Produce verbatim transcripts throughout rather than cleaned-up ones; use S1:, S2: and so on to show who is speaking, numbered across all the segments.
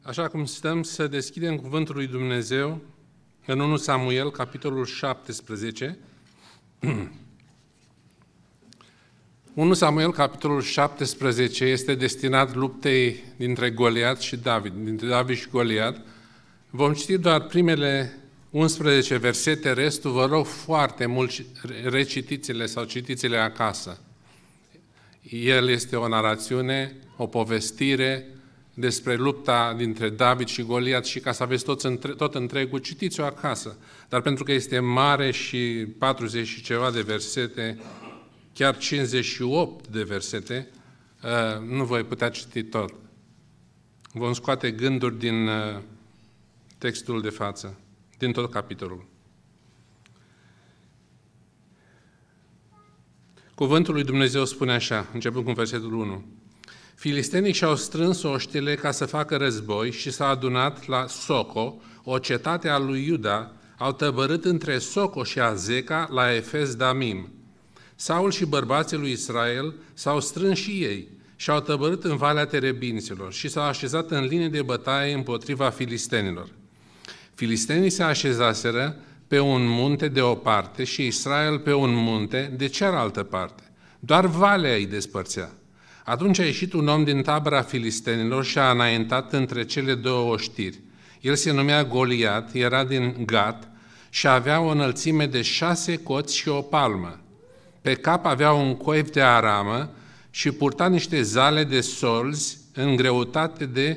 S1: Așa cum stăm să deschidem Cuvântul lui Dumnezeu în întâi Samuel, capitolul șaptesprezece. întâi Samuel, capitolul șaptesprezece, este destinat luptei dintre Goliat și David, dintre David și Goliat. Vom citi doar primele unsprezece versete, restul vă rog foarte mult recitiți-le sau citiți-le acasă. El este o narațiune, o povestire despre lupta dintre David și Goliat și ca să aveți tot, între, tot întregul, citiți-o acasă. Dar pentru că este mare și patruzeci și ceva de versete, chiar cincizeci și opt de versete, nu voi putea citi tot. Vom scoate gânduri din textul de față, din tot capitolul. Cuvântul lui Dumnezeu spune așa, începând cu versetul unu. Filistenii și-au strâns oștile ca să facă război și s-au adunat la Soco, o cetate a lui Iuda, au tăbărât între Soco și Azeca la Efes Damim. Saul și bărbații lui Israel s-au strâns și ei și au tăbărât în Valea Terebinților și s-au așezat în linie de bătaie împotriva filistenilor. Filistenii se așezaseră pe un munte de o parte și Israel pe un munte de cealaltă parte. Doar valea îi despărțea. Atunci a ieșit un om din tabăra filistenilor și a înaintat între cele două oștiri. El se numea Goliat, era din Gat și avea o înălțime de șase coți și o palmă. Pe cap avea un coif de aramă și purta niște zale de solzi în greutate de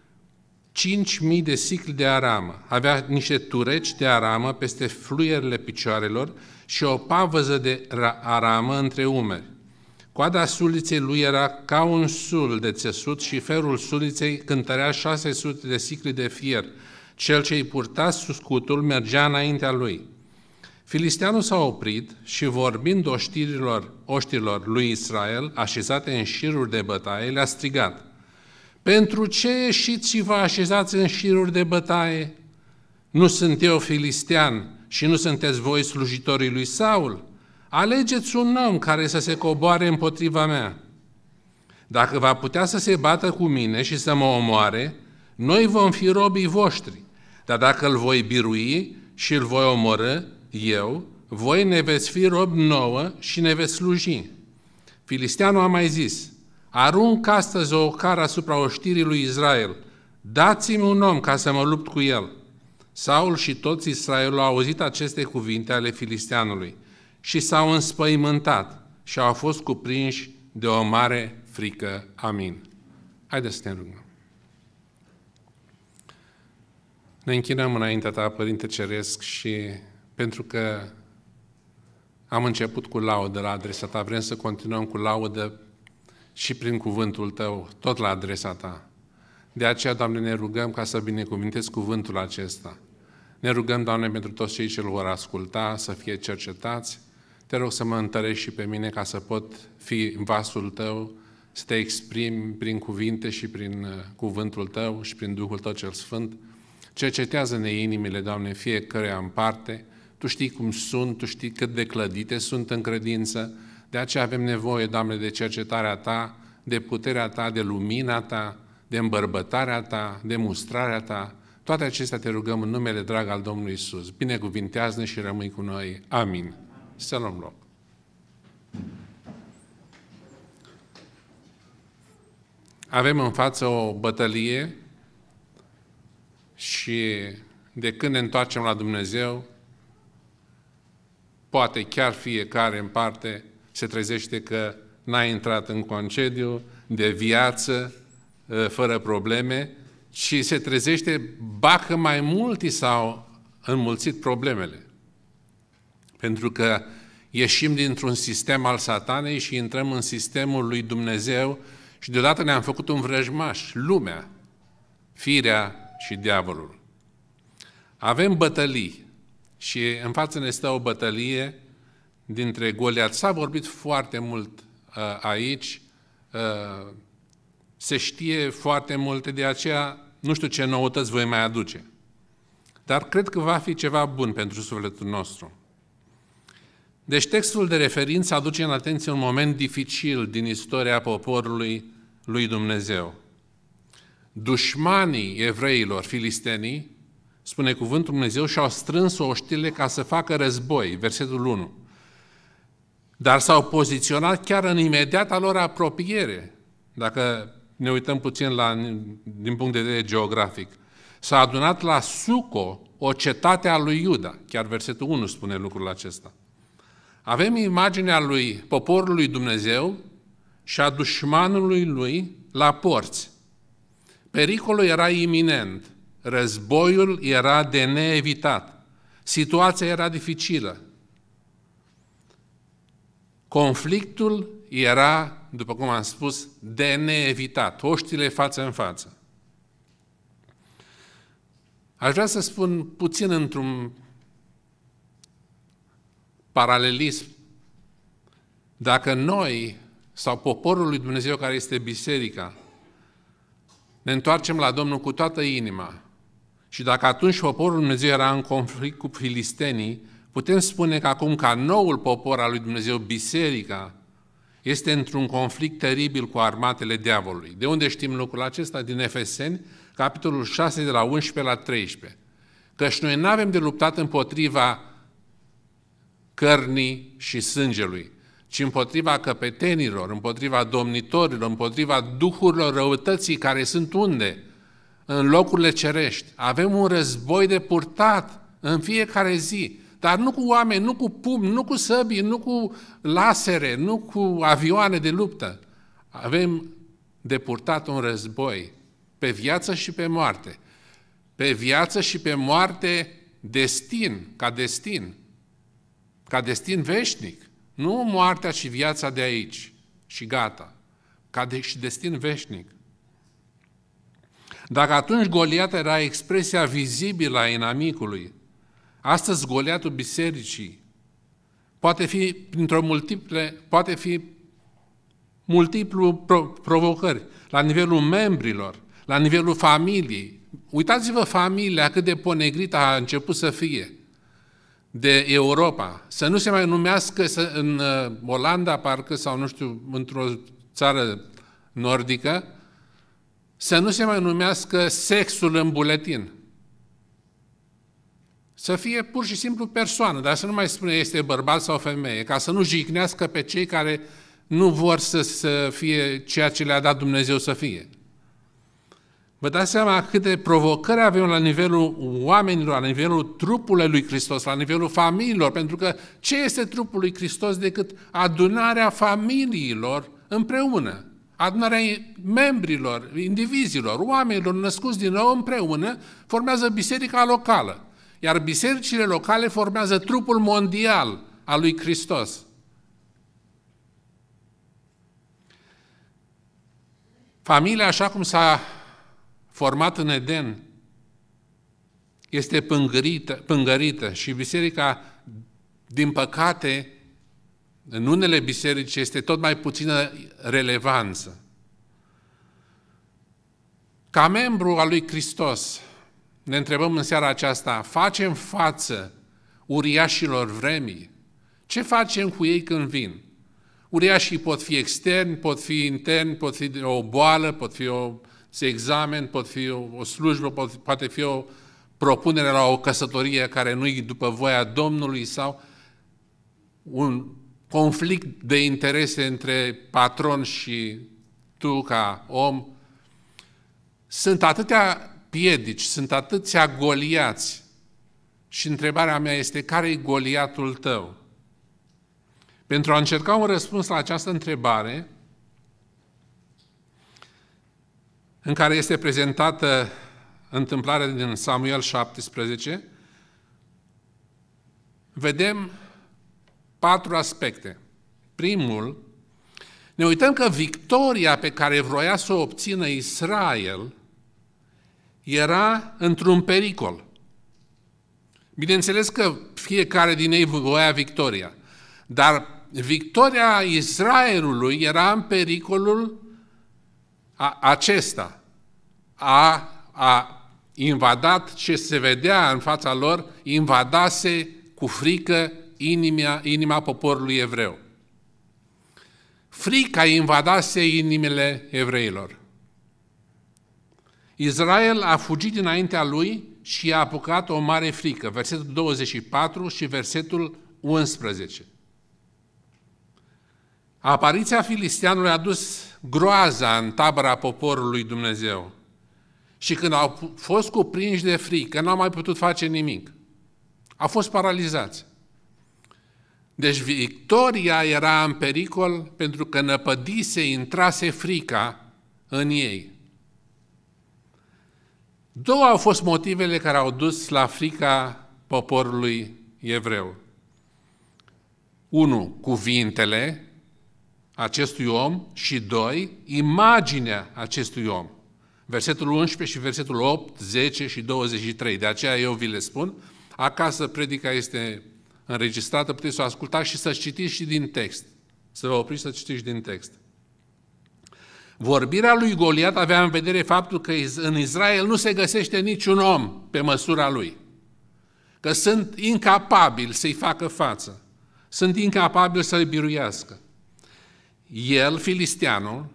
S1: cinci mii de sicli de aramă. Avea niște tureci de aramă peste fluierele picioarelor și o pavăză de aramă între umeri. Coada suliței lui era ca un sul de țesut și ferul suliței cântărea șase sute de sicli de fier. Cel ce îi purta scutul mergea înaintea lui. Filisteanul s-a oprit și vorbind oștirilor, oștirilor lui Israel, așezate în șiruri de bătaie, le-a strigat. Pentru ce ieșiți și vă așezați în șiruri de bătaie? Nu sunt eu filistean și nu sunteți voi slujitorii lui Saul? Alegeți un om care să se coboare împotriva mea. Dacă va putea să se bată cu mine și să mă omoare, noi vom fi robii voștri. Dar dacă îl voi birui și îl voi omorâ, eu, voi ne veți fi robi nouă și ne veți sluji. Filisteanul a mai zis, arunc astăzi o ocară asupra oștirii lui Israel, dați-mi un om ca să mă lupt cu el. Saul și toți Israelul au auzit aceste cuvinte ale filisteanului și s-au înspăimântat și au fost cuprinși de o mare frică. Amin. Haideți să ne rugăm. Ne închinăm înaintea Ta, Părinte Ceresc, și pentru că am început cu laudă la adresa Ta, vrem să continuăm cu laudă și prin cuvântul Tău, tot la adresa Ta. De aceea, Doamne, ne rugăm ca să binecuvintezi cuvântul acesta. Ne rugăm, Doamne, pentru toți cei ce îl vor asculta, să fie cercetați. Te rog să mă întărești și pe mine ca să pot fi vasul Tău, să Te exprimi prin cuvinte și prin cuvântul Tău și prin Duhul Tău cel Sfânt. Cercetează-ne inimile, Doamne, fiecăruia în parte. Tu știi cum sunt, Tu știi cât de clădite sunt în credință. De aceea avem nevoie, Doamne, de cercetarea Ta, de puterea Ta, de lumina Ta, de îmbărbătarea Ta, de mustrarea Ta. Toate acestea Te rugăm în numele drag al Domnului Iisus. Binecuvintează-ne și rămâi cu noi. Amin. Să luăm loc. Avem în față o bătălie și de când ne întoarcem la Dumnezeu, poate chiar fiecare în parte se trezește că n-a intrat în concediu de viață fără probleme, ci se trezește bacă mai mulți s-au înmulțit problemele. Pentru că ieșim dintr-un sistem al satanei și intrăm în sistemul lui Dumnezeu și deodată ne-am făcut un vrăjmaș, lumea, firea și diavolul. Avem bătălii și în față ne stă o bătălie dintre Goliat. S-a vorbit foarte mult uh, aici, uh, se știe foarte multe, de aceea nu știu ce noutăți voi mai aduce. Dar cred că va fi ceva bun pentru sufletul nostru. Deci textul de referință aduce în atenție un moment dificil din istoria poporului lui Dumnezeu. dușmanii evreilor, filistenii, spune cuvântul Dumnezeu, și-au strâns oștile ca să facă război, versetul unu. Dar s-au poziționat chiar în imediata lor apropiere, dacă ne uităm puțin la, din punct de vedere geografic. S-a adunat la Suco, o cetate a lui Iuda, chiar versetul unu spune lucrul acesta. Avem imaginea lui poporului Dumnezeu și a dușmanului lui la porți. Pericolul era iminent, războiul era de neevitat, situația era dificilă. Conflictul era, după cum am spus, de neevitat, oștile față în față. Aș vrea să spun puțin într-un paralelism. Dacă noi, sau poporul lui Dumnezeu care este biserica, ne întoarcem la Domnul cu toată inima și dacă atunci poporul lui Dumnezeu era în conflict cu filistenii, putem spune că acum, ca noul popor al lui Dumnezeu, biserica, este într-un conflict teribil cu armatele diavolului. De unde știm lucrul acesta? Din Efeseni, capitolul șase, de la unsprezece la treisprezece. Căci noi nu avem de luptat împotriva cărnii și sângelui, ci împotriva căpetenilor, împotriva domnitorilor, împotriva duhurilor răutății care sunt unde? În locurile cerești. Avem un război de purtat în fiecare zi, dar nu cu oameni, nu cu pumni, nu cu săbii, nu cu lasere, nu cu avioane de luptă. Avem de purtat un război pe viață și pe moarte. Pe viață și pe moarte destin, ca destin, ca destin veșnic. Nu moartea și viața de aici și gata, ca de, și destin veșnic. Dacă atunci Goliat era expresia vizibilă a inamicului, astăzi Goliatul bisericii poate fi printr-o multiple, poate fi multiplu provocări, la nivelul membrilor, la nivelul familiei. Uitați-vă familia cât de ponegrită a început să fie de Europa, să nu se mai numească să, în Olanda, parcă, sau nu știu, într-o țară nordică, să nu se mai numească sexul în buletin. Să fie pur și simplu persoană, dar să nu mai spune este bărbat sau femeie, ca să nu jignească pe cei care nu vor să, să fie ceea ce le-a dat Dumnezeu să fie. Vă dați seama câte provocări avem la nivelul oamenilor, la nivelul trupului lui Hristos, la nivelul familiilor, pentru că ce este trupul lui Hristos decât adunarea familiilor împreună, adunarea membrilor, indivizilor, oamenilor născuți din nou împreună, formează biserica locală, iar bisericile locale formează trupul mondial al lui Hristos. Familia, așa cum s-a format în Eden, este pângărită, pângărită și biserica, din păcate, în unele biserici este tot mai puțină relevanță. Ca membru al lui Hristos, ne întrebăm în seara aceasta, facem față uriașilor vremii? Ce facem cu ei când vin? Uriașii pot fi externi, pot fi interni, pot fi o boală, pot fi o examen, pot fi o, o slujbă, pot, poate fi o propunere la o căsătorie care nu-i după voia Domnului sau un conflict de interese între patron și tu ca om. Sunt atâtea piedici, sunt atâția goliați și întrebarea mea este, care e goliatul tău? Pentru a încerca un răspuns la această întrebare, în care este prezentată întâmplarea din Samuel șaptesprezece, vedem patru aspecte. Primul, ne uităm că victoria pe care vroia să o obțină Israel era într-un pericol. Bineînțeles că fiecare din ei voia victoria, dar victoria Israelului era în pericolul a, acesta. A, a invadat ce se vedea în fața lor, invadase cu frică inima, inima poporului evreu. Frica invadase inimile evreilor. Israel a fugit dinaintea lui și a apucat o mare frică. Versetul douăzeci și patru și versetul unsprezece. Apariția filisteanului a dus groaza în tabăra poporului Dumnezeu. Și când au fost cuprinși de frică, n-au mai putut face nimic. Au fost paralizați. Deci victoria era în pericol pentru că năpădise, intrase frica în ei. Două au fost motivele care au dus la frica poporului evreu. Unu, cuvintele acestui om și doi, imaginea acestui om. Versetul unsprezece și versetul opt, zece și douăzeci și trei. De aceea eu vi le spun. Acasă predica este înregistrată, puteți să o ascultați și să citiți și din text. Să vă opriți să citiți din text. Vorbirea lui Goliat avea în vedere faptul că în Israel nu se găsește niciun om pe măsura lui. Că sunt incapabili să-i facă față. Sunt incapabili să-i biruiască. El, filisteanul,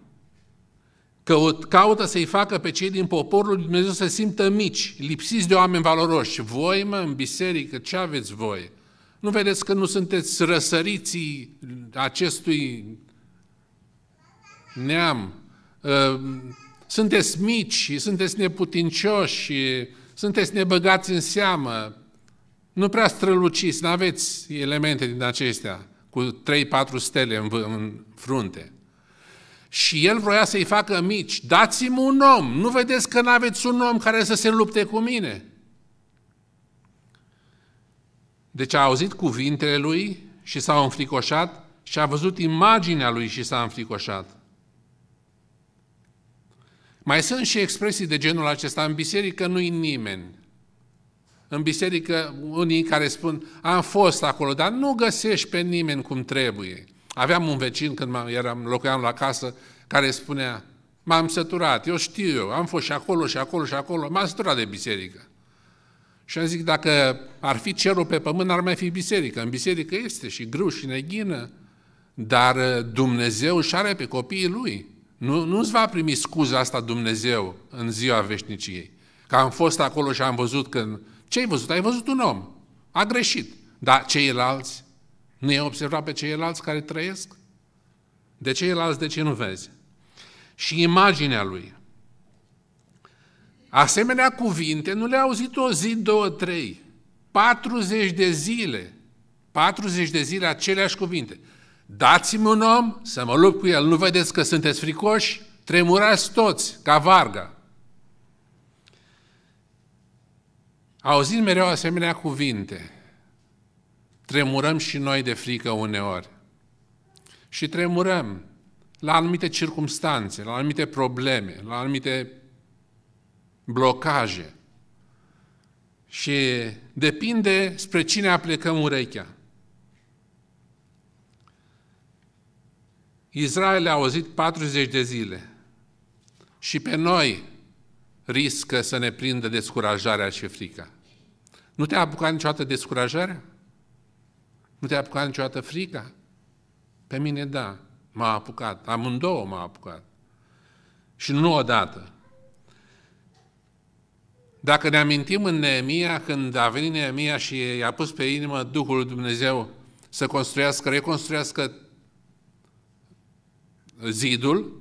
S1: caută să-i facă pe cei din poporul lui Dumnezeu să se simtă mici, lipsiți de oameni valoroși. Voi, mă, în biserică, ce aveți voi? Nu vedeți că nu sunteți răsăriții acestui neam? Sunteți mici, sunteți neputincioși, sunteți nebăgați în seamă, nu prea străluciți, nu aveți elemente din acestea, cu trei patru stele în, în frunte. Și el vroia să-i facă mici. Dați-mi un om, nu vedeți că nu aveți un om care să se lupte cu mine? Deci a auzit cuvintele lui și s-a înfricoșat și a văzut imaginea lui și s-a înfricoșat. Mai sunt și expresii de genul acesta. În biserică nu-i nimeni. În biserică unii care spun, am fost acolo, dar nu găsești pe nimeni cum trebuie. Aveam un vecin când eram, locuiam la casă care spunea, m-am săturat, eu știu eu, am fost și acolo și acolo și acolo, m-am săturat de biserică. Și am zis, dacă ar fi cerul pe pământ, n-ar mai fi biserică. În biserică este și grâu și neghină, dar Dumnezeu își are pe copiii Lui. Nu, nu-ți va primi scuza asta Dumnezeu în ziua veșniciei. Că am fost acolo și am văzut că... Ce ai văzut? Ai văzut un om. A greșit. Dar ceilalți? Nu i-ai observat pe ceilalți care trăiesc? De ceilalți de ce nu vezi? Și imaginea lui. Asemenea cuvinte nu le-a auzit o zi, două, trei. patruzeci de zile. patruzeci de zile aceleași cuvinte. Dați-mi un om să mă lupt cu el. Nu vedeți că sunteți fricoși? Tremurați toți, ca varga. Auzind mereu asemenea cuvinte, tremurăm și noi de frică uneori. Și tremurăm la anumite circumstanțe, la anumite probleme, la anumite blocaje. Și depinde spre cine aplecăm urechea. Israel a auzit patruzeci de zile și pe noi riscă să ne prindă descurajarea și frica. Nu te-a apucat niciodată descurajarea? Nu te-a apucat niciodată frica? Pe mine da, m-a apucat, amândouă m-a apucat. Și nu odată. Dacă ne amintim în Neemia, când a venit Neemia și i-a pus pe inimă Duhul lui Dumnezeu să construiască, reconstruiască zidul,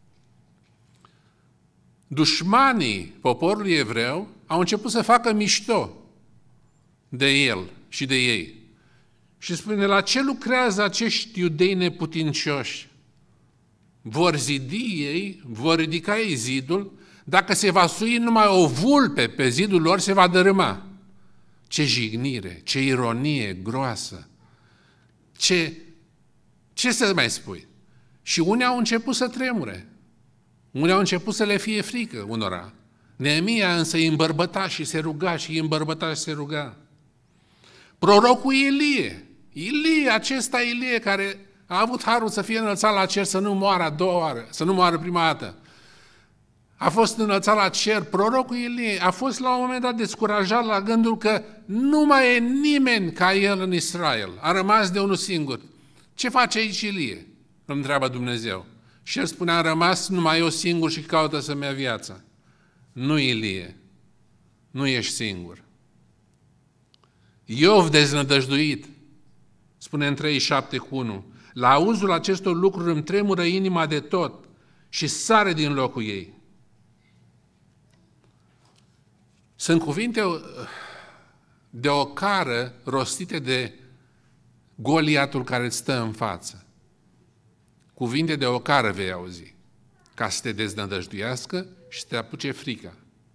S1: dușmanii poporului evreu au început să facă mișto de el și de ei. Și spune, la ce lucrează acești iudei neputincioși? Vor zidi ei, vor ridica ei zidul, dacă se va sui numai o vulpe pe zidul lor, se va dărâma. Ce jignire, ce ironie groasă, ce, ce să mai spui? Și unii au început să tremure. Unii au început să le fie frică unora. Neemia însă îi îmbărbăta și se ruga și îi îmbărbăta și se ruga. Prorocul Ilie, Ilie, acesta Ilie care a avut harul să fie înălțat la cer, să nu moară a doua oară, să nu moară prima dată. A fost înălțat la cer, prorocul Ilie a fost la un moment dat descurajat la gândul că nu mai e nimeni ca el în Israel. A rămas de unul singur. Ce face aici Ilie? Îl întreabă Dumnezeu. Și el spunea, am rămas numai eu singur și caută să-mi ia viața. nu Ilie, nu ești singur. Iov deznădăjduit, spune în treizeci și șapte cu unu, la auzul acestor lucruri îmi tremură inima de tot și sare din locul ei. Sunt cuvinte de ocară rostite de Goliatul care îți stă în față. Cuvinte de ocară vei auzi, ca să te deznădăjduiască și să te apuce frica.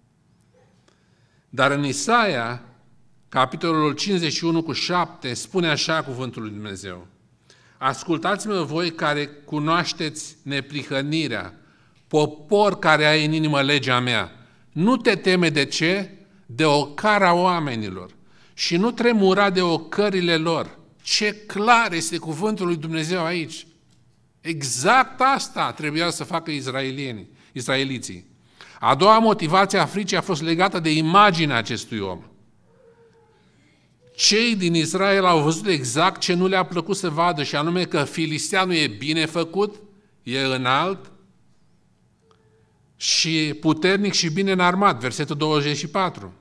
S1: Dar în Isaia, capitolul cincizeci și unu cu șapte, spune așa cuvântul lui Dumnezeu: ascultați-mă voi care cunoașteți neprihănirea, popor care ai în inimă legea mea, nu te teme de ce? De ocara oamenilor și nu tremura de ocările lor. Ce clar este cuvântul lui Dumnezeu aici! Exact asta trebuia să facă izraelienii, izraeliții. A doua motivație a fricii a fost legată de imaginea acestui om. Cei din Israel au văzut exact ce nu le-a plăcut să vadă, și anume că filisteanul e bine făcut, e înalt și puternic și bine înarmat, versetul douăzeci și patru.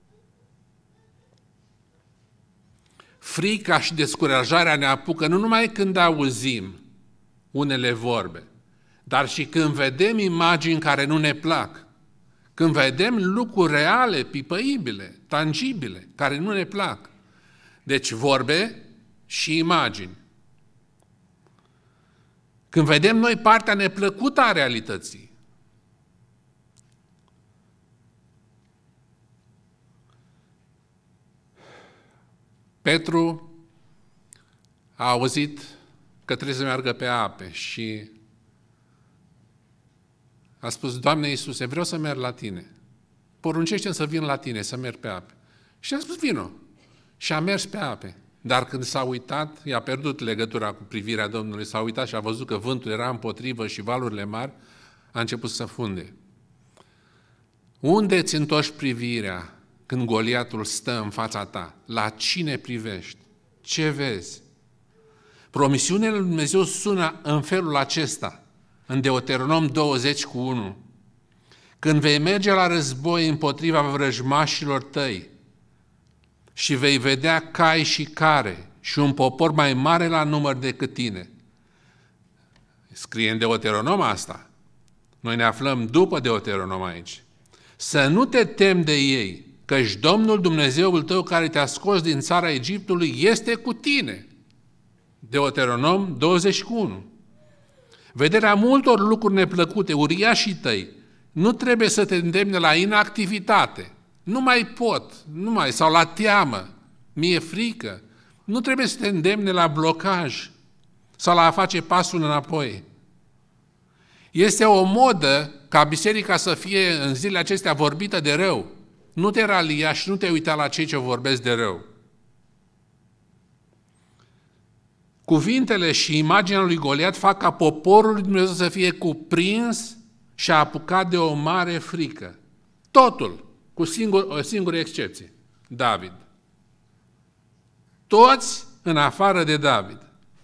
S1: Frica și descurajarea ne apucă nu numai când auzim unele vorbe, dar și când vedem imagini care nu ne plac, când vedem lucruri reale, pipăibile, tangibile, care nu ne plac. Deci vorbe și imagini. Când vedem noi partea neplăcută a realității. Petru a auzit că trebuie să meargă pe ape și a spus: Doamne Iisuse, vreau să merg la Tine. Poruncește-mi să vin la Tine, să merg pe ape. Și a spus: vino. Și a mers pe ape. Dar când s-a uitat, i-a pierdut legătura cu privirea Domnului, s-a uitat și a văzut că vântul era împotrivă și valurile mari, a început să funde. Unde îți întorci privirea când Goliatul stă în fața ta? La cine privești? Ce vezi? Promisiunile lui Dumnezeu sună în felul acesta, în Deuteronom douăzeci cu unu. Când vei merge la război împotriva vrăjmașilor tăi și vei vedea cai și care și un popor mai mare la număr decât tine. Scrie în Deuteronom asta. Noi ne aflăm după Deuteronom aici. Să nu te temi de ei, căci Domnul Dumnezeul tău care te-a scos din țara Egiptului este cu tine. Deuteronom douăzeci cu unu. Vederea multor lucruri neplăcute, uriașii tăi, nu trebuie să te îndemne la inactivitate. Nu mai pot, nu mai, sau la teamă, mi-e frică. Nu trebuie să te îndemne la blocaj sau la a face pasul înapoi. Este o modă ca biserica să fie în zilele acestea vorbită de rău. Nu te ralia și nu te uita la cei ce vorbesc de rău. Cuvintele și imaginea lui Goliat fac ca poporul lui Dumnezeu să fie cuprins și apucat de o mare frică. Totul, cu singur, o singură excepție, David. Toți în afară de David.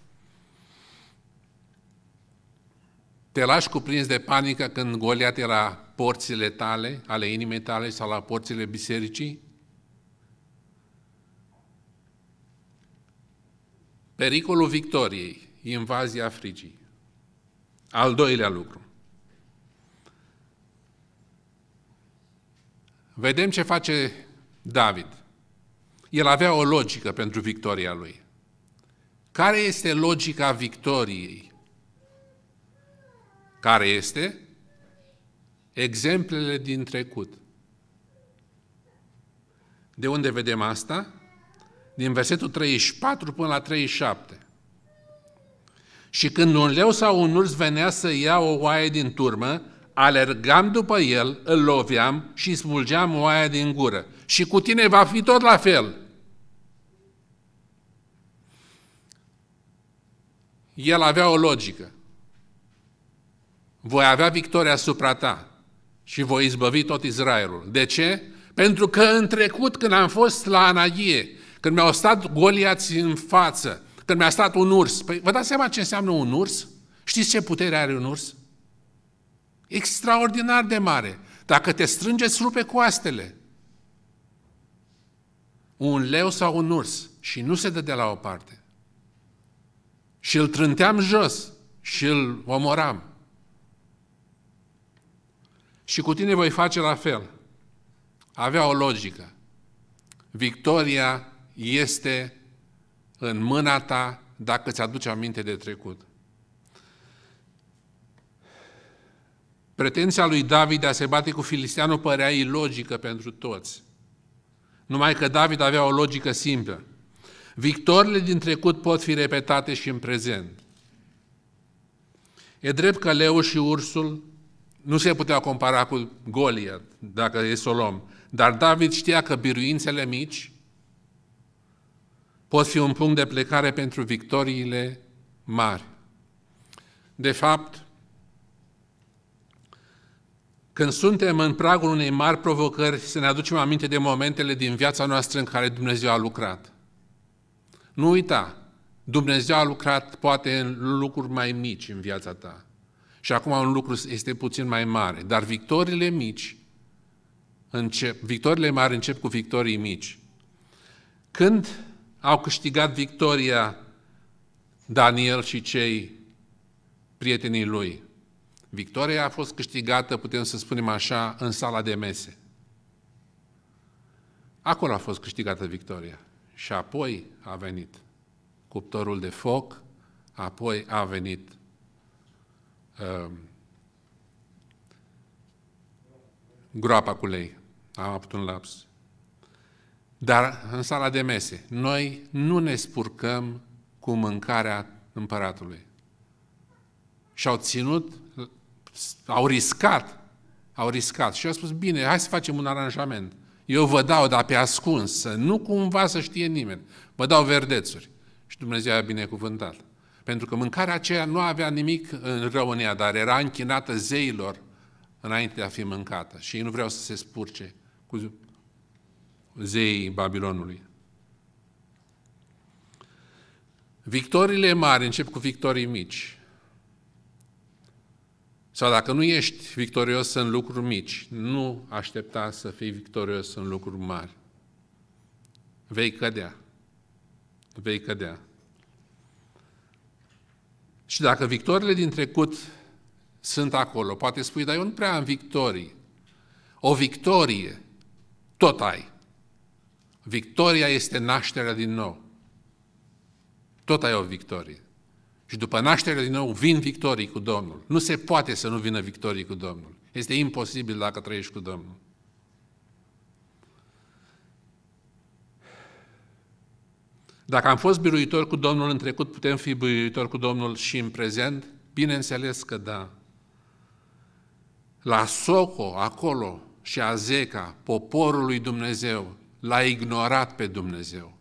S1: Te lași cuprins de panică când Goliat e la porțile tale, ale inimii tale sau la porțile bisericii? Pericolul victoriei, invazia fricii. Al doilea lucru. Vedem ce face David. El avea o logică pentru victoria lui. Care este logica victoriei? Care este? Exemplele din trecut. De unde vedem asta? Din versetul treizeci și patru până la treizeci și șapte. Și când un leu sau un urs venea să ia o oaie din turmă, alergam după el, îl loveam și smulgeam oaia din gură. Și cu tine va fi tot la fel. El avea o logică. Voi avea victoria asupra ta și voi izbăvi tot Israelul. De ce? Pentru că în trecut, când am fost la Anaghie, când mi-au stat goliați în față, când mi-a stat un urs, păi vă dați seama ce înseamnă un urs? Știți ce putere are un urs? Extraordinar de mare. Dacă te strângeți, rupe coastele. Un leu sau un urs și nu se dădea la o parte. Și îl trânteam jos și îl omoram. Și cu tine voi face la fel. Avea o logică. Victoria este în mâna ta dacă îți aduci aminte de trecut. Pretenția lui David de a se bate cu filisteanul părea ilogică pentru toți. Numai că David avea o logică simplă. Victoriile din trecut pot fi repetate și în prezent. E drept că leul și ursul nu se puteau compara cu Goliat, dacă e să o luăm. Dar David știa că biruințele mici pot fi un punct de plecare pentru victoriile mari. De fapt, când suntem în pragul unei mari provocări, să ne aducem aminte de momentele din viața noastră în care Dumnezeu a lucrat. Nu uita, Dumnezeu a lucrat poate în lucruri mai mici în viața ta. Și acum un lucru este puțin mai mare. Dar victoriile mici, încep, victoriile mari încep cu victorii mici. Când au câștigat victoria Daniel și cei prietenii lui? Victoria a fost câștigată, putem să spunem așa, în sala de mese. Acolo a fost câștigată victoria. Și apoi a venit cuptorul de foc, apoi a venit uh, groapa cu lei. Am avut un laps. Dar în sala de mese, noi nu ne spurcăm cu mâncarea împăratului. Și-au ținut, au riscat, au riscat. Și au spus, bine, hai să facem un aranjament. Eu vă dau, dar pe ascuns, să nu cumva să știe nimeni. Vă dau verdețuri. Și Dumnezeu a binecuvântat. Pentru că mâncarea aceea nu avea nimic în rău în ea, dar era închinată zeilor înainte de a fi mâncată. Și ei nu vreau să se spurce cu zeii Babilonului. Victoriile mari încep cu victorii mici. Sau dacă nu ești victorios în lucruri mici, nu aștepta să fii victorios în lucruri mari. Vei cădea. Vei cădea. Și dacă victoriile din trecut sunt acolo, poate spui, dar eu nu prea am victorii. O victorie tot ai. Victoria este nașterea din nou. Tot ai o victorie. Și după nașterea din nou vin victorii cu Domnul. Nu se poate să nu vină victorii cu Domnul. Este imposibil dacă trăiești cu Domnul. Dacă am fost biruitori cu Domnul în trecut, putem fi biruitori cu Domnul și în prezent? Bineînțeles că da. La Soco, acolo, și Azeca, poporul lui Dumnezeu, l-a ignorat pe Dumnezeu.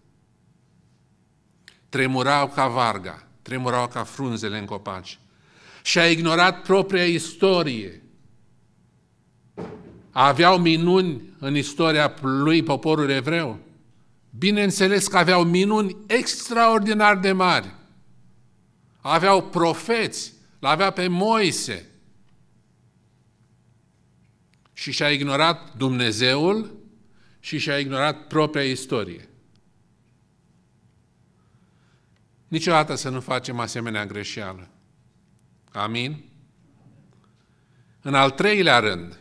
S1: Tremurau ca varga, tremurau ca frunzele în copaci. Și a ignorat propria istorie. Aveau minuni în istoria lui poporul evreu? Bineînțeles că aveau minuni extraordinar de mari. Aveau profeți, l-avea pe Moise. Și și-a ignorat Dumnezeul și și-a ignorat propria istorie. Niciodată să nu facem asemenea greșeală. Amin? În al treilea rând,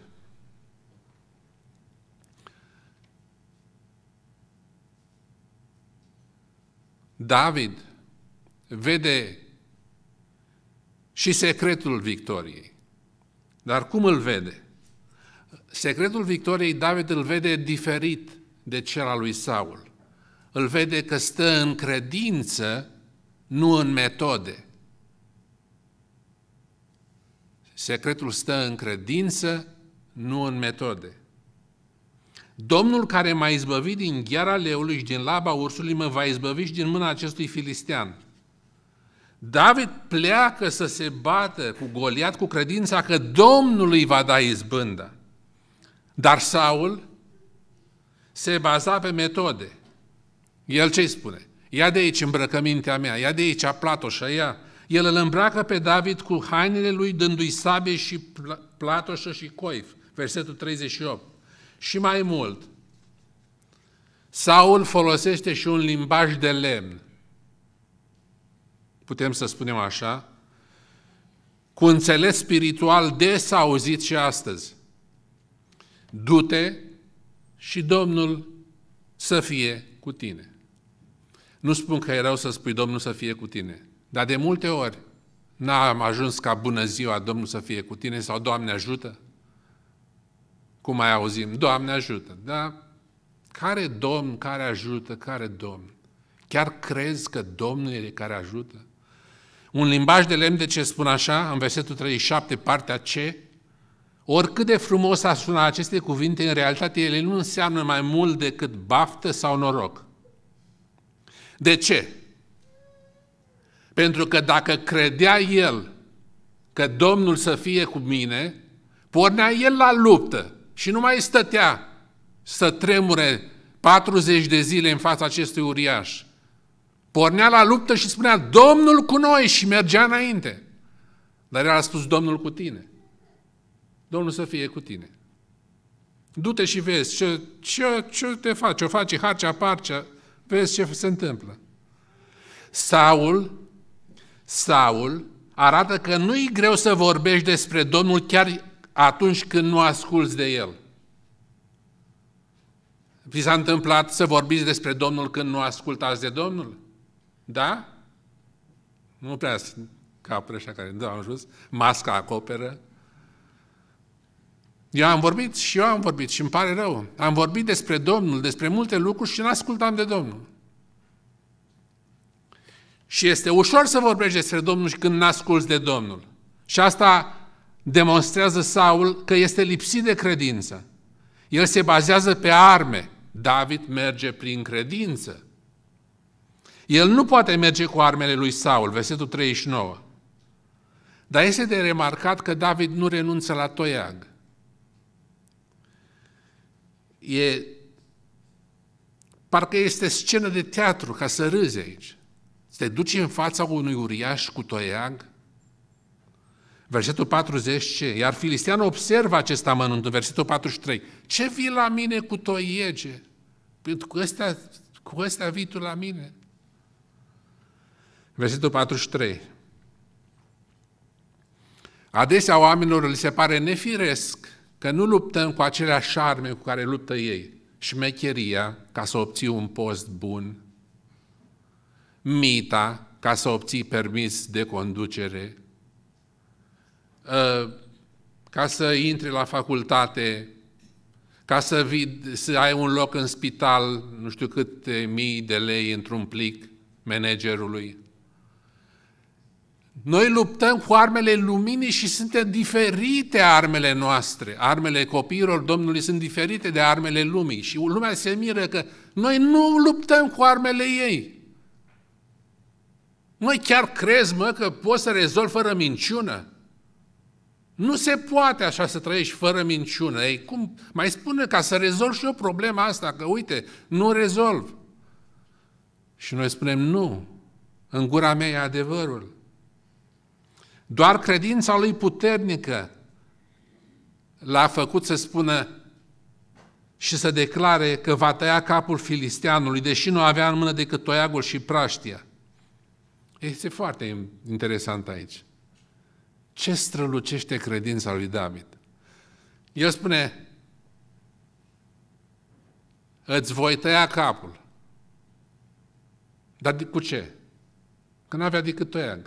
S1: David vede și secretul victoriei. Dar cum îl vede? Secretul victoriei David îl vede diferit de cel al lui Saul. Îl vede că stă în credință, nu în metode. Secretul stă în credință, nu în metode. Domnul care m-a izbăvit din gheara leului și din laba ursului, mă va izbăvi și din mâna acestui filistean. David pleacă să se bată cu Goliat cu credința că Domnul îi va da izbânda. Dar Saul se baza pe metode. El ce-i spune? Ia de aici îmbrăcămintea mea, ia de aici platoșă, ia. El îl îmbracă pe David cu hainele lui, dându-i sabie și platoșă și coif. versetul treizeci și opt. Și mai mult, Saul folosește și un limbaj de lemn. Putem să spunem așa, cu înțeles spiritual des auzit și astăzi. Du-te și Domnul să fie cu tine. Nu spun că e rău să spui Domnul să fie cu tine, dar de multe ori n-am ajuns ca bună ziua Domnul să fie cu tine sau Doamne ajută. Cum mai auzim? Doamne ajută. Dar care Domn, care ajută, care Domn? Chiar crezi că Domnul e care ajută? Un limbaj de lemn, de ce spun așa, în versetul treizeci și șapte, partea C, oricât de frumos ar suna aceste cuvinte, în realitate ele nu înseamnă mai mult decât baftă sau noroc. De ce? Pentru că dacă credea el că Domnul să fie cu mine, pornea el la luptă și nu mai stătea să tremure patruzeci de zile în fața acestui uriaș. Pornea la luptă și spunea, Domnul cu noi, și mergea înainte. Dar el a spus, Domnul cu tine. Domnul să fie cu tine. Du-te și vezi ce, ce, ce te faci, ce o faci, harcea, parcea, vezi ce se întâmplă. Saul, Saul arată că nu-i greu să vorbești despre Domnul chiar atunci când nu asculți de El. Vi s-a întâmplat să vorbiți despre Domnul când nu ascultați de Domnul? Da? Nu prea capul ăștia care dau în jos, masca acoperă. Eu am vorbit și eu am vorbit și îmi pare rău. Am vorbit despre Domnul, despre multe lucruri și nu ascultam de Domnul. Și este ușor să vorbești despre Domnul și când nu asculți de Domnul. Și asta demonstrează Saul că este lipsit de credință. El se bazează pe arme. David merge prin credință. El nu poate merge cu armele lui Saul, versetul treizeci și nouă. Dar este de remarcat că David nu renunță la toiag. E, parcă este scenă de teatru, ca să râzi aici. Să te duci în fața unui uriaș cu toiag. Versetul patruzeci, ce? Iar filisteanul observă acest amănunt în versetul patruzeci și trei. Ce vii la mine cu toiege? Cu ăstea, cu ăstea vii tu la mine? Versetul patruzeci și trei. Adesea oamenilor li se pare nefiresc că nu luptăm cu aceleași arme cu care luptă ei. Șmecheria, ca să obții un post bun, mita, ca să obții permis de conducere, ca să intri la facultate, ca să, vii, să ai un loc în spital, nu știu câte mii de lei într-un plic managerului. Noi luptăm cu armele luminii și suntem diferite armele noastre. Armele copiilor Domnului sunt diferite de armele lumii. Și lumea se miră că noi nu luptăm cu armele ei. Noi chiar crezi, mă, că poți să rezolvi fără minciună? Nu se poate așa să trăiești fără minciună. Ei, cum? Mai spune ca să rezolv și eu problema asta, că uite, nu rezolv. Și noi spunem nu, în gura mea e adevărul. Doar credința lui puternică l-a făcut să spună și să declare că va tăia capul filisteanului, deși nu avea în mână decât toiagul și praștia. Este foarte interesant aici. Ce strălucește credința lui David? El spune, îți voi tăia capul. Dar cu ce? Că nu avea decât toiag.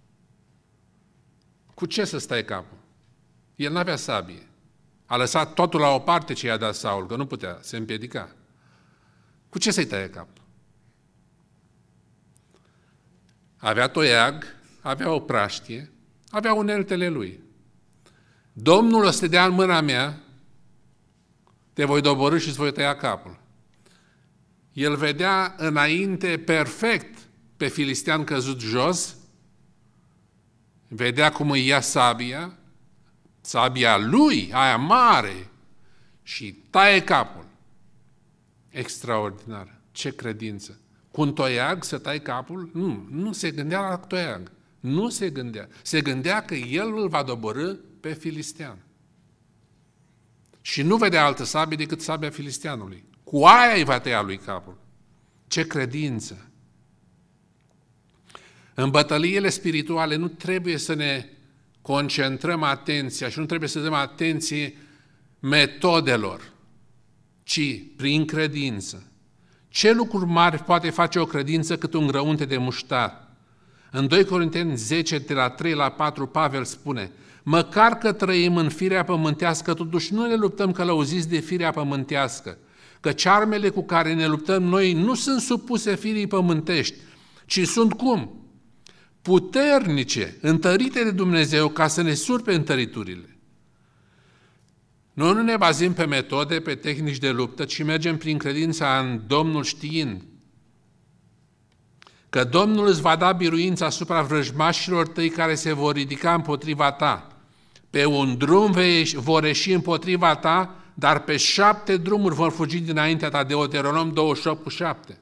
S1: Cu ce să stai capul? El nu avea sabie. A lăsat totul la o parte ce i-a dat Saul, că nu putea, se împiedica. Cu ce să-i taie capul? Avea toiag, avea o praștie, avea uneltele lui. Domnul o să te dea în mâna mea, te voi doborî și îți voi tăia capul. El vedea înainte perfect pe filistean căzut jos, vedea cum îi ia sabia, sabia lui, aia mare, și taie capul. Extraordinar. Ce credință! Cu un toiag să tai capul? Nu, nu se gândea la toiag. Nu se gândea. Se gândea că el îl va doborî pe filistean. Și nu vedea altă sabie decât sabia filisteanului. Cu aia îi va tăia lui capul. Ce credință! În bătăliile spirituale nu trebuie să ne concentrăm atenția și nu trebuie să dăm atenție metodelor, ci prin credință. Ce lucruri mari poate face o credință cât un grăunte de muștar? În doi Corinteni zece, de la trei la patru, Pavel spune: măcar că trăim în firea pământească, totuși nu ne luptăm călăuziți de firea pământească, căci armele cu care ne luptăm noi nu sunt supuse firii pământești, ci sunt cum? Puternice, întărite de Dumnezeu ca să ne surpe întăriturile. Noi nu ne bazăm pe metode, pe tehnici de luptă, ci mergem prin credința în Domnul, știind că Domnul îți va da biruința asupra vrăjmașilor tăi care se vor ridica împotriva ta. Pe un drum vei, vor ieși împotriva ta, dar pe șapte drumuri vor fugi dinaintea ta, Deuteronom douăzeci și opt cu șapte.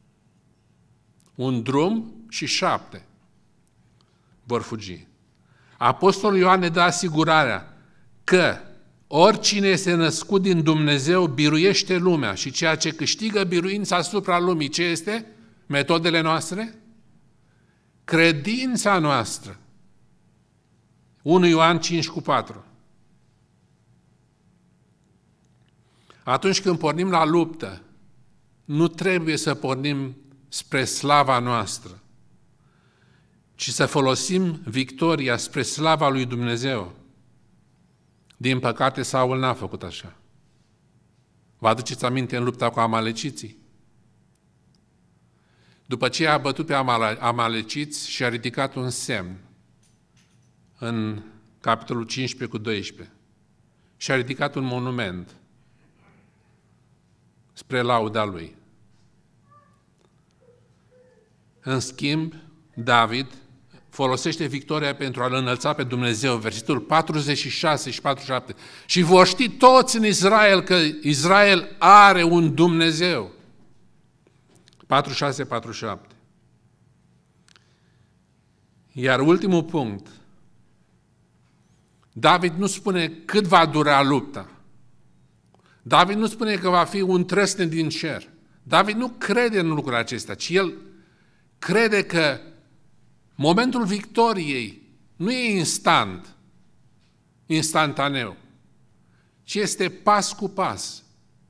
S1: Un drum și șapte vor fugi. Apostolul Ioan ne dă asigurarea că oricine este născut din Dumnezeu biruiește lumea și ceea ce câștigă biruința asupra lumii, ce este? Metodele noastre? Credința noastră. unu Ioan cinci cu patru. Atunci când pornim la luptă, nu trebuie să pornim spre slava noastră, ci să folosim victoria spre slava lui Dumnezeu. Din păcate, Saul n-a făcut așa. Vă aduceți aminte în lupta cu amaleciții? După ce a bătut pe amaleciți și a ridicat un semn în capitolul cincisprezece cu doisprezece și a ridicat un monument spre lauda lui. În schimb, David folosește victoria pentru a-L înălța pe Dumnezeu, versetul patruzeci și șase și patruzeci și șapte. Și vor ști toți în Israel că Israel are un Dumnezeu. patruzeci și șase patruzeci și șapte. Iar ultimul punct, David nu spune cât va dura lupta. David nu spune că va fi un trăsnet din cer. David nu crede în lucrurile acestea, ci el crede că momentul victoriei nu e instant, instantaneu, ci este pas cu pas.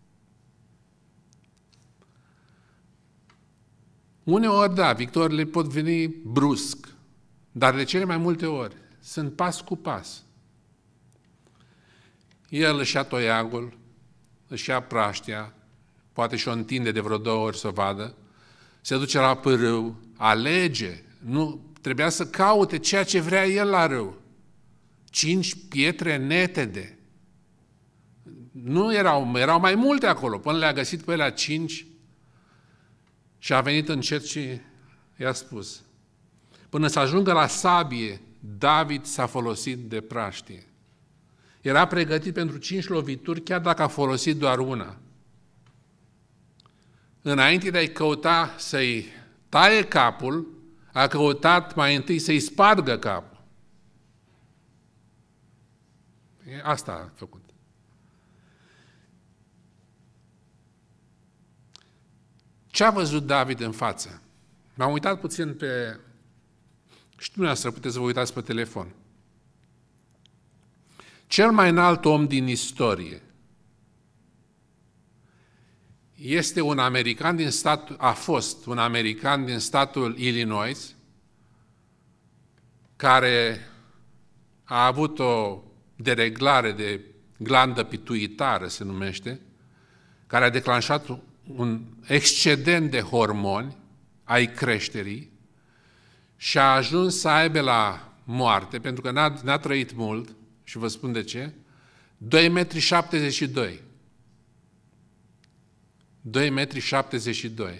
S1: Uneori, da, victoriile pot veni brusc, dar de cele mai multe ori sunt pas cu pas. El își ia toiagul, își ia praștia, poate și-o întinde de vreo două ori să o vadă, se duce la pârâu, alege, nu trebuia să caute ceea ce vrea el la râu. Cinci pietre netede. Nu erau, erau mai multe acolo, până le-a găsit pe alea cinci și a venit încet și i-a spus. Până să ajungă la sabie, David s-a folosit de praștie. Era pregătit pentru cinci lovituri, chiar dacă a folosit doar una. Înainte de a-i căuta să-i taie capul, a căutat mai întâi să-i spargă capul. Asta a făcut. Ce a văzut David în față? M-am uitat puțin pe... Și dumneavoastră puteți să vă uitați pe telefon. Cel mai înalt om din istorie este un american din statul, a fost un american din statul Illinois, care a avut o dereglare de glandă pituitară, se numește, care a declanșat un excedent de hormoni ai creșterii și a ajuns să aibă la moarte, pentru că n-a, n-a trăit mult, și vă spun de ce, doi metri șaptezeci și doi. doi metri șaptezeci și doi.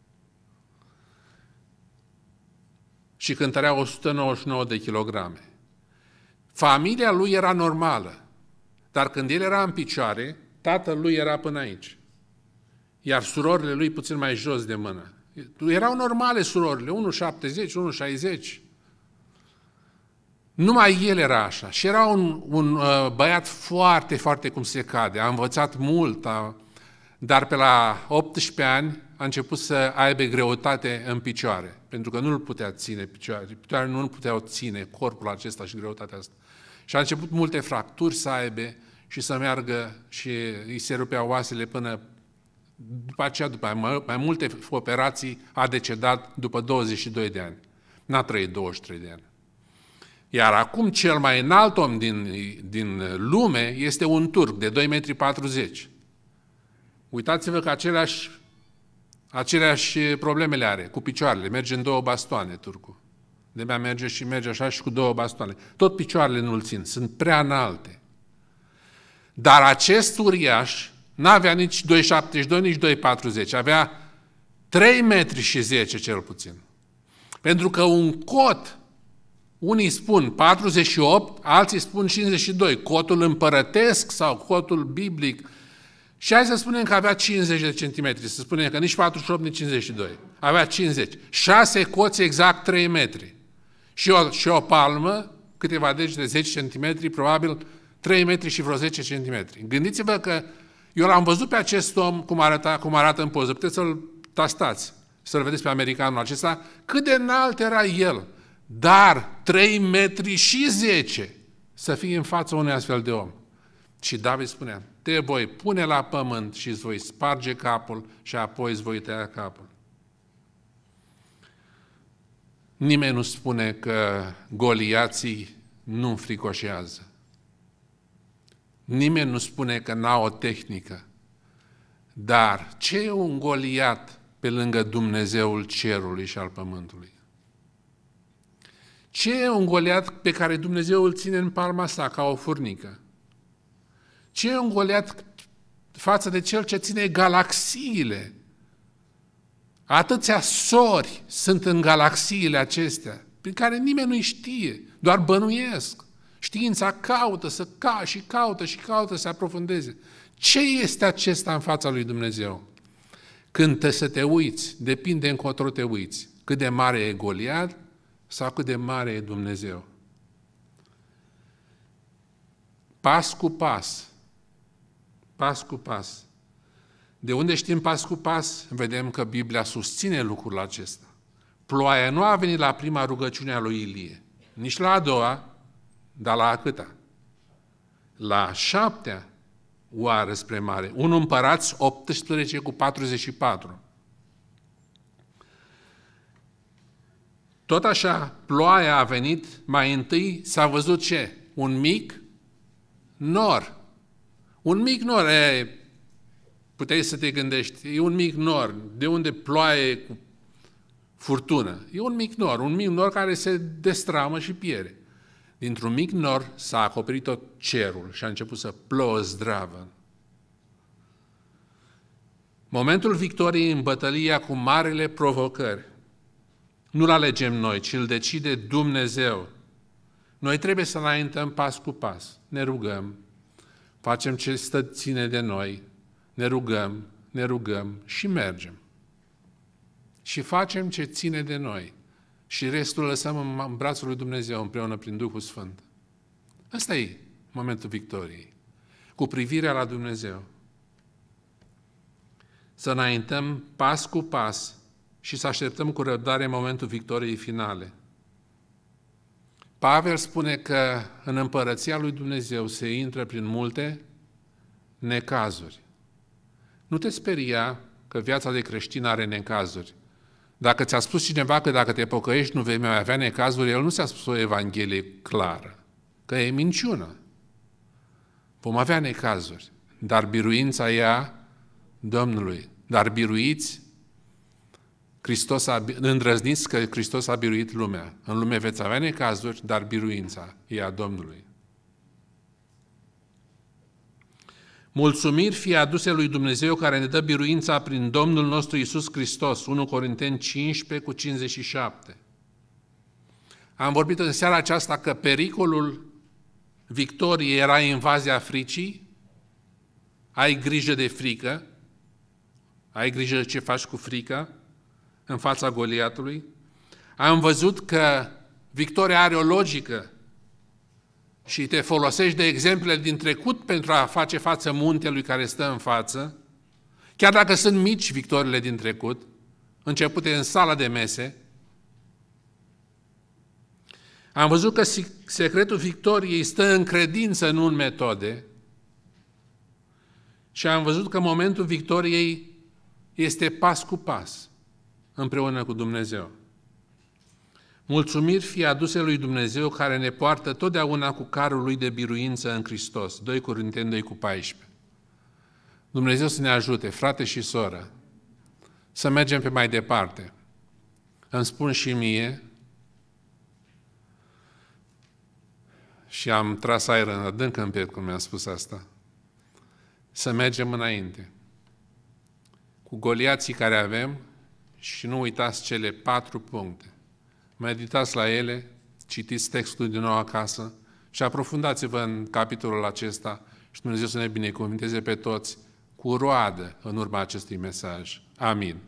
S1: Și cântărea o sută nouăzeci și nouă de kilograme. Familia lui era normală, dar când el era în picioare, tatăl lui era până aici, iar surorile lui puțin mai jos de mână. Erau normale surorile, unu șaptezeci, unu șaizeci. Numai el era așa. Și era un, un uh, băiat foarte, foarte cum se cade. A învățat mult, a, dar pe la optsprezece ani a început să aibă greutate în picioare, pentru că nu îl putea ține picioare. Picioarele nu îl puteau ține, corpul acesta și greutatea asta. Și a început multe fracturi să aibă și să meargă și îi se rupeau oasele până după aceea, după mai, mai multe operații, a decedat după douăzeci și doi de ani. N-a trăit douăzeci și trei de ani. Iar acum cel mai înalt om din, din lume este un turc de doi metri patruzeci. Uitați-vă că aceleași, aceleași probleme le are cu picioarele. Merge în două bastoane turcul. De-abia merge și merge așa și cu două bastoane. Tot picioarele nu-l țin, sunt prea înalte. Dar acest uriaș n-avea nici doi metri șaptezeci și doi, nici doi metri patruzeci, avea trei metri și zece cel puțin. Pentru că un cot, unii spun patruzeci și opt, alții spun cincizeci și doi, cotul împărătesc sau cotul biblic. Și hai să spunem că avea cincizeci de centimetri, să spunem că nici patruzeci și opt, nici cincizeci și doi. Avea cincizeci. Șase coți exact trei metri. Și o, și o palmă, câteva deci de zece centimetri, probabil trei metri și vreo zece centimetri. Gândiți-vă că eu l-am văzut pe acest om cum, arăta, cum arată în poză. Puteți să-l tastați, să-l vedeți pe americanul acesta, cât de înalt era el. Dar trei metri și zece să fie în fața unui astfel de om. Și David spunea, te voi pune la pământ și îți voi sparge capul și apoi îți voi tăia capul. Nimeni nu spune că goliații nu înfricoșează. Nimeni nu spune că n-au o tehnică. Dar ce e un goliat pe lângă Dumnezeul cerului și al pământului? Ce e un goliat pe care Dumnezeu îl ține în palma sa ca o furnică? Ce e un goliat față de cel ce ține galaxiile? Atâția sori sunt în galaxiile acestea, pe care nimeni nu-i știe, doar bănuiesc. Știința caută să ca și caută și caută să aprofundeze. Ce este acesta în fața lui Dumnezeu? Când te să te uiți, depinde încotro te uiți. Cât de mare e Goliat sau cât de mare e Dumnezeu. Pas cu pas. Pas cu pas. De unde știm pas cu pas? Vedem că Biblia susține lucrul acesta. Ploaia nu a venit la prima rugăciune a lui Ilie, nici la a doua, dar la a câta? La a șaptea oară spre mare. unu Împărați optsprezece cu patruzeci și patru. Tot așa, ploaia a venit, mai întâi s-a văzut ce? Un mic nor. Un mic nor, e, puteai să te gândești, e un mic nor. De unde ploaie cu furtună? E un mic nor, un mic nor care se destramă și pierde. Dintr-un mic nor s-a acoperit tot cerul și a început să plouă zdravă. Momentul victoriei în bătălia cu marele provocări nu-l alegem noi, ci îl decide Dumnezeu. Noi trebuie să înaintăm pas cu pas. Ne rugăm, facem ce stă ține de noi, ne rugăm, ne rugăm și mergem. Și facem ce ține de noi. Și restul lăsăm în brațul lui Dumnezeu împreună prin Duhul Sfânt. Ăsta e momentul victoriei. Cu privirea la Dumnezeu. Să înaintăm pas cu pas și să așteptăm cu răbdare momentul victoriei finale. Pavel spune că în împărăția lui Dumnezeu se intră prin multe necazuri. Nu te speria că viața de creștin are necazuri. Dacă ți-a spus cineva că dacă te pocăiești nu vei mai avea necazuri, el nu ți-a spus o evanghelie clară, că e minciună. Vom avea necazuri, dar biruința ea Domnului. Dar biruiți, Hristos a, îndrăzniți că Hristos a biruit lumea. În lume veți avea necazuri, dar biruința e a Domnului. Mulțumiri fie aduse lui Dumnezeu care ne dă biruința prin Domnul nostru Iisus Hristos, unu Corinteni cincisprezece cu cincizeci și șapte. Am vorbit în seara aceasta că pericolul victoriei era invazia fricii, ai grijă de frică, ai grijă de ce faci cu frica în fața Goliatului. Am văzut că victoria are o logică, și te folosești de exemplele din trecut pentru a face față muntelui care stă în față, chiar dacă sunt mici victoriile din trecut, începute în sala de mese, am văzut că secretul victoriei stă în credință, nu în metode, și am văzut că momentul victoriei este pas cu pas, împreună cu Dumnezeu. Mulțumiri fie aduse lui Dumnezeu care ne poartă totdeauna cu carul lui de biruință în Hristos. doi Corinteni doi cu paisprezece. Dumnezeu să ne ajute, frate și soră, să mergem pe mai departe. Îmi spun și mie, și am tras aer în adânc în piept, cum mi-a spus asta, să mergem înainte. Cu goliații care avem și nu uitați cele patru puncte. Meditați la ele, citiți textul din nou acasă și aprofundați-vă în capitolul acesta și Dumnezeu să ne binecuvânteze pe toți cu roadă în urma acestui mesaj. Amin.